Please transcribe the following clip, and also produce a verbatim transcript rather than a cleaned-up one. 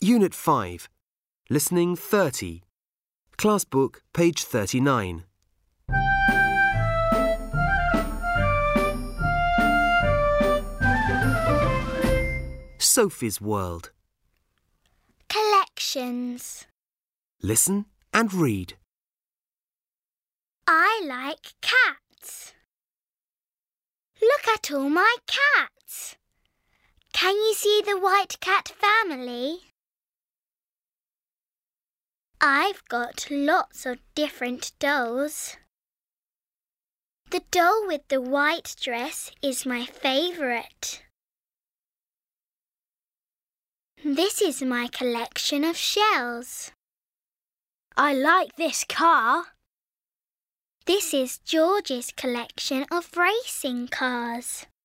Unit five. Listening thirty. Class book, page thirty-nine. Sophie's World. Collections. Listen and read. I like cats. Look at all my cats. Can you see the white cat family? I've got lots of different dolls. The doll with the white dress is my favourite. This is my collection of shells. I like this car. This is George's collection of racing cars.